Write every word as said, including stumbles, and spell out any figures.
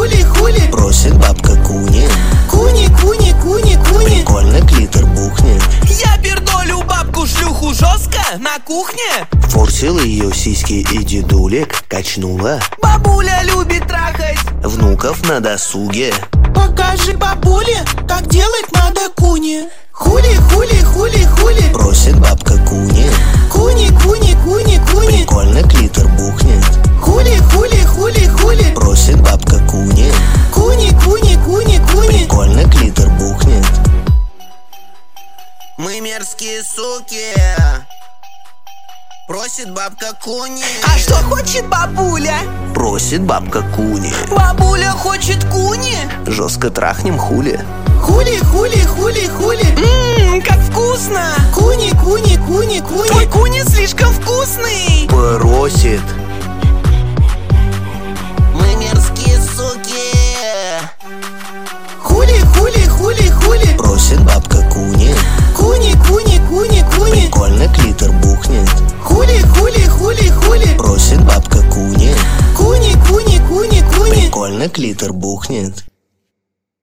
хули, хули. Просит бабка куни. Куни, куни, куни, куни. Прикольно клитор бухнет. Я пердолю бабку-шлюху жестко на кухне. Форсил ее сиськи и дедулек качнула. Бабуля любит трахать Внуков на досуге. Покажи бабуле, как делать надо куни. Хули, хули, хули, хули. Просит бабка куни. Куни, куни, куни, куни. Прикольно клитор бухнет. Хули, хули, хули, хули. Просит бабка куни. Куни, куни, куни, куни. Прикольно клитор бухнет. Мы мерзкие суки. Просит бабка куни. А что хочет бабуля? Просит бабка куни. Бабуля хочет куни. Жестко трахнем хули. Хули, хули, хули, хули. Ммм, как вкусно. Куни, куни, куни, куни. Твой куни слишком вкусный. Просит. Мы мерзкие суки. Хули, хули, хули, хули. Просит бабка куни. Куни, куни, куни, куни. Прикольно клитор бухнет. Хули, хули, хули, хули. Просит бабка куни. Куни, куни, куни, куни. Прикольно клитор бухнет.